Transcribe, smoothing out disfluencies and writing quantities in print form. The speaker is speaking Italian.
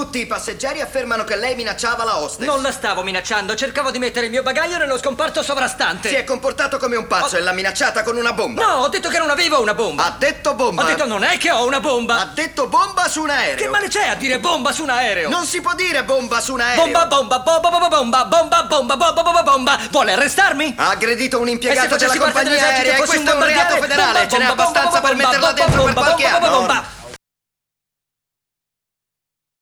Tutti i passeggeri affermano che lei minacciava la hostess. Non la stavo minacciando, cercavo di mettere il mio bagaglio nello scomparto sovrastante. Si è comportato come un pazzo e l'ha minacciata con una bomba. No, ho detto che non avevo una bomba. Ha detto bomba. Ho detto non è che ho una bomba. Ha detto bomba su un aereo. Che male c'è a dire bomba su un aereo? Non si può dire bomba su un aereo. Bomba, bomba, bomba, bomba, bomba, bomba, bomba, bomba, bomba, bomba. Vuole arrestarmi? Ha aggredito un E se impiegato della facessi parte compagnia dell'esercito aerea e fossi questo è un reato bombardiere? federale. Ce n'è abbastanza per metterla dentro per qualche anno.